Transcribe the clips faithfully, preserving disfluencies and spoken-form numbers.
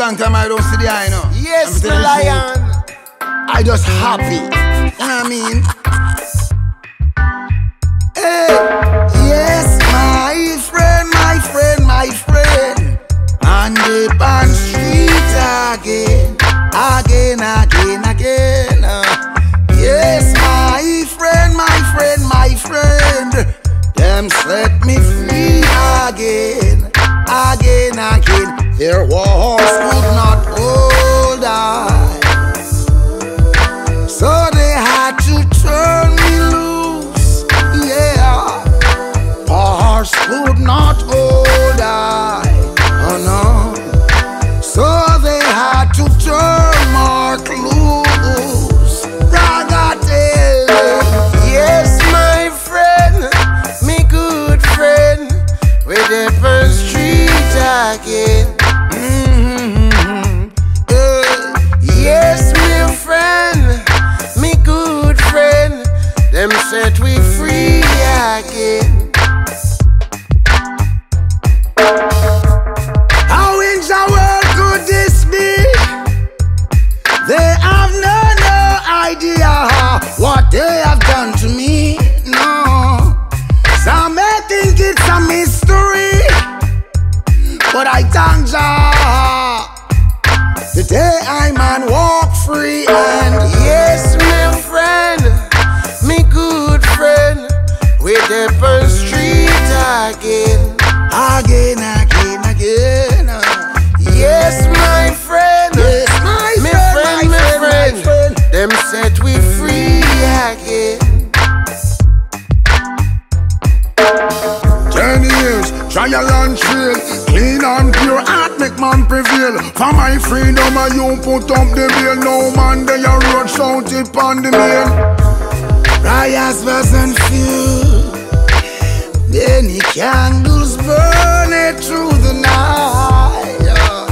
long time I don't see the eye, you know. Yes, the lion. I just happy. You know what I mean? Hey, yes, my friend, my friend, my friend. On the band street again, again, again, again. Uh, yes, my friend, my friend, my friend. Them set me free again, again, again. Their walls could not hold I, so they had to turn me loose. Yeah, bars could not hold I. Oh no, so they had to turn Mark loose. Ragatelle. Yes, my friend, me good friend, with the first street again. Mm-hmm. Uh, yes, my friend, me good friend, them set we free again. How in the world could this be? They have no, no idea what they have done to me. No, some may think it's a mystery, but I thank Jah. The day I man walk free and Yes, my friend, me good friend, with the first street again. again, again, again. Yes, my friend, Yes, my me friend, friend, my me friend, my friend, friend. them set we free again. Ten years, trial and trail, clean and pure, heart make man prevail. For my freedom, I you put up the bail. No man, they a road shout it on the mail. Riots wasn't few, many candles burning through the night.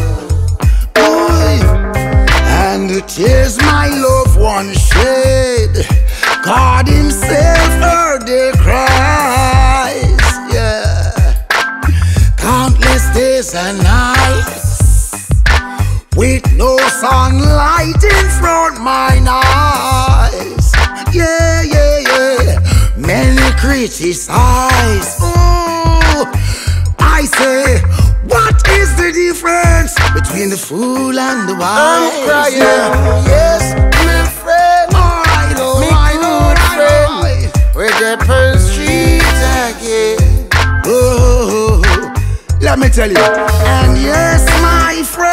Boy, and the tears my loved one shed, God himself heard their cries. Yeah, countless days and nights with no sunlight in front mine eyes. Yeah, yeah, yeah. Many criticize. Oh, I say, what is the difference between the fool and the wise? I'm crying, Yeah. yes, my friend, I know, me I know, good I know. friend, with the first street again. Oh, let me tell you. And yes, my friend.